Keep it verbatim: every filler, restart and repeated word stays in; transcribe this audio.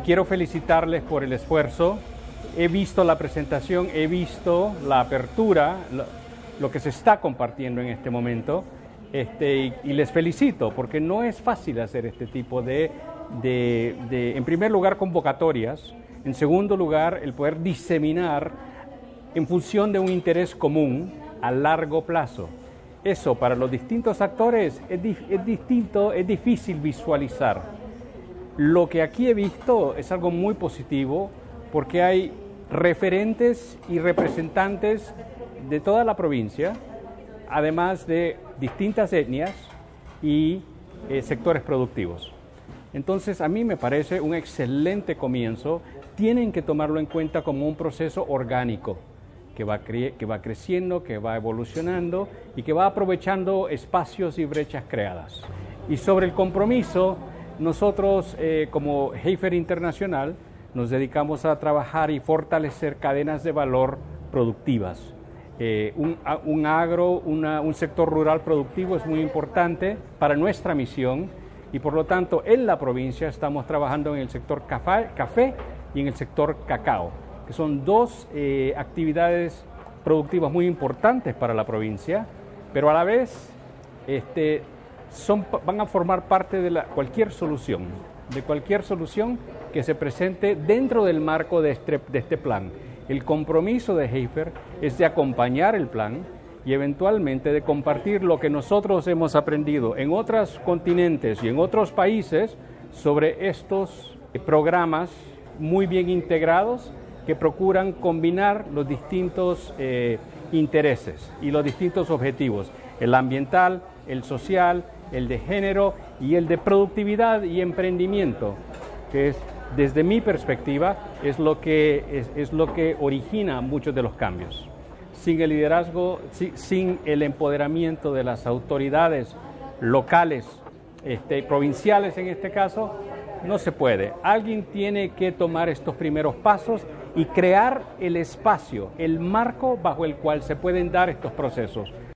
quiero felicitarles por el esfuerzo. He visto la presentación, he visto la apertura, lo, lo que se está compartiendo en este momento, este, y, y les felicito porque no es fácil hacer este tipo de, de, de, en primer lugar, convocatorias, en segundo lugar, el poder diseminar en función de un interés común a largo plazo. Eso para los distintos actores es, es distinto, es difícil visualizar. Lo que aquí he visto es algo muy positivo porque hay referentes y representantes de toda la provincia, además de distintas etnias y eh, sectores productivos. Entonces, a mí me parece un excelente comienzo. Tienen que tomarlo en cuenta como un proceso orgánico que va, cre que va creciendo, que va evolucionando y que va aprovechando espacios y brechas creadas. Y sobre el compromiso, nosotros eh, como Heifer Internacional nos dedicamos a trabajar y fortalecer cadenas de valor productivas. Eh, un, un agro, una, un sector rural productivo es muy importante para nuestra misión y por lo tanto en la provincia estamos trabajando en el sector café, café y en el sector cacao, que son dos eh, actividades productivas muy importantes para la provincia, pero a la vez este, son, van a formar parte de la, cualquier solución, de cualquier solución que se presente dentro del marco de este, de este plan. El compromiso de Heifer es de acompañar el plan y eventualmente de compartir lo que nosotros hemos aprendido en otros continentes y en otros países sobre estos programas muy bien integrados que procuran combinar los distintos eh, intereses y los distintos objetivos, el ambiental, el social, el de género y el de productividad y emprendimiento, que es, desde mi perspectiva, es lo que, es, es lo que origina muchos de los cambios. Sin el liderazgo, sin, sin el empoderamiento de las autoridades locales, este, provinciales en este caso, no se puede. Alguien tiene que tomar estos primeros pasos y crear el espacio, el marco bajo el cual se pueden dar estos procesos.